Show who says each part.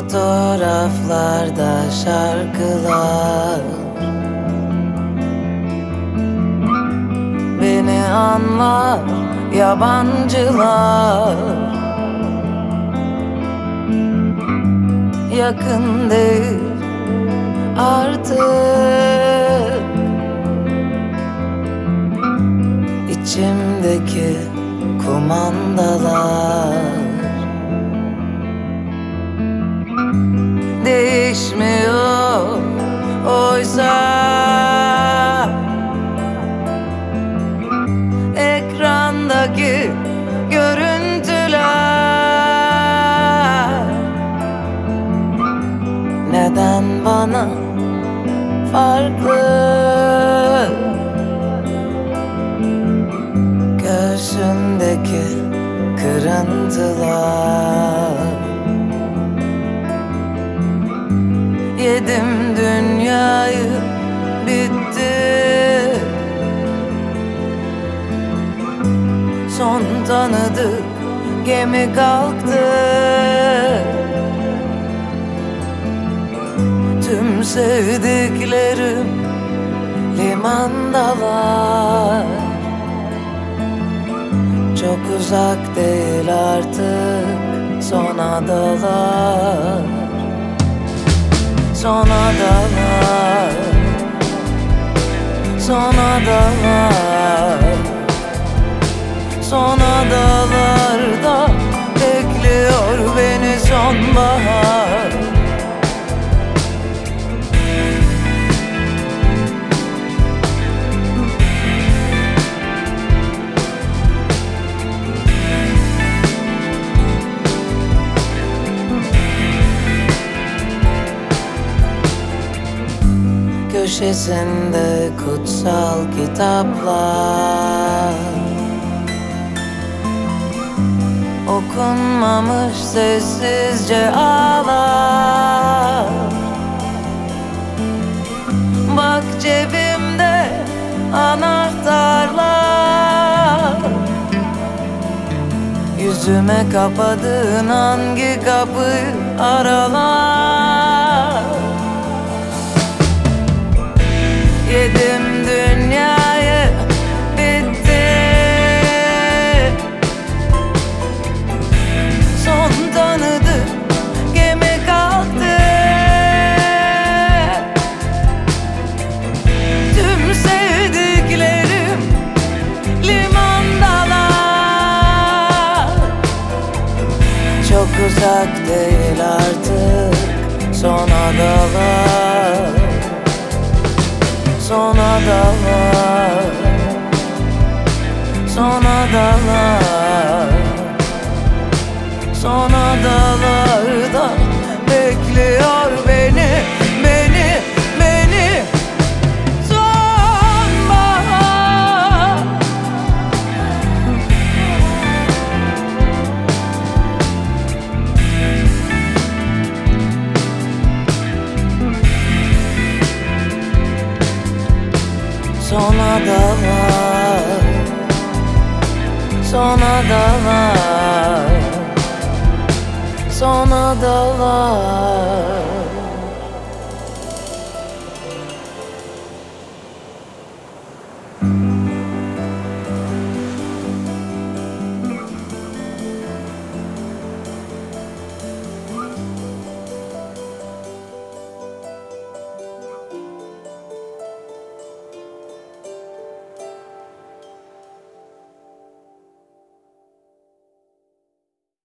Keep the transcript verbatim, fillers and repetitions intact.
Speaker 1: Fotoğraflarda şarkılar beni anlar yabancılar. Yakın değil artık içimdeki kumandalar. Değişmiyor oysa ekrandaki görüntüler. Neden bana farklı? Göğsündeki kırıntılar. Yedim dünyayı, bitti. Son tanıdık gemi kalktı. Tüm sevdiklerim limandalar. Çok uzak değil artık son adalar. Son adalar, son adalar, son adalarda bekliyor beni sonbahar. Köşesinde kutsal kitaplar, okunmamış sessizce ağlar. Bak cebimde anahtarlar. Yüzüme kapadığın hangi kapıyı aralar? Yedim dünyayı, bitti. Son tanıdık gemi kalktı. Tüm sevdiklerim limandalar. Çok uzak değil artık son adalar. Son adalar, son adalar, son adalarda bekliyor beni, beni, beni sonbahar. Son adalar, son adalar, son adalar.